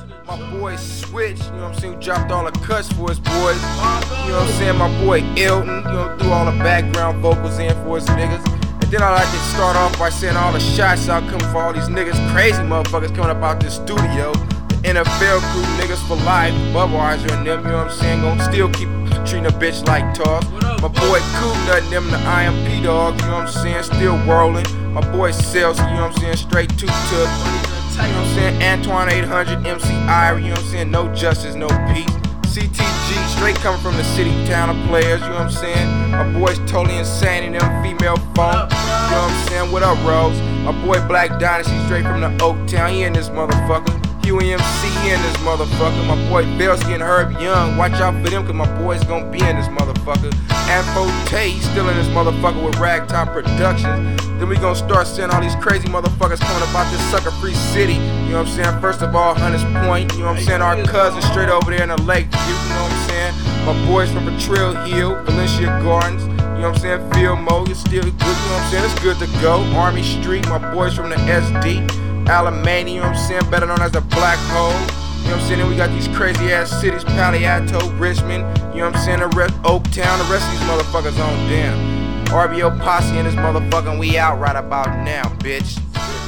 My boy Switch, you know what I'm saying, who dropped all the cuts for his boys. You know what I'm saying, my boy Elton, you know, threw all the background vocals in for his niggas. And then I like to start off by saying all the shots out coming for all these niggas, crazy motherfuckers coming up out this studio. The NFL crew, niggas for life, Budweiser and them, you know what I'm saying, gon' still keep treating a bitch like toss. My boy Coop Nut and them, the IMP dogs, you know what I'm saying, still rolling. My boy Celsius, you know what I'm saying, straight two-took. You know what I'm saying, Antoine 800, MC Irie, you know what I'm saying, no justice, no peace. CTG, straight coming from the city, town of players, you know what I'm saying. My boys totally insane in them female phone, you know what I'm saying, what up Rose? My boy Black Dynasty, straight from the Oak Town, he in this motherfucker. Huey MC, he in this motherfucker. My boy Belsky and Herb Young, watch out for them cause my boy's gonna be in this motherfucker. Anfo Tay, he's still in this motherfucker with Ragtime Productions. Then we gonna start seeing all these crazy motherfuckers coming about this sucker free city. You know what I'm saying? First of all, Hunters Point, you know what I'm saying? Our cousins straight over there in the lake, you know what I'm saying? My boys from Betrayal Hill, Valencia Gardens, you know what I'm saying? Phil Mo, it's still good, you know what I'm saying? It's good to go. Army Street, my boys from the SD, Alamany, you know what I'm saying? Better known as the Black Hole. You know what I'm saying? Then we got these crazy ass cities, Palo Alto, Richmond, you know what I'm saying? Oak Town, the rest of these motherfuckers on down. RBO Posse in this motherfucker, we out right about now, bitch.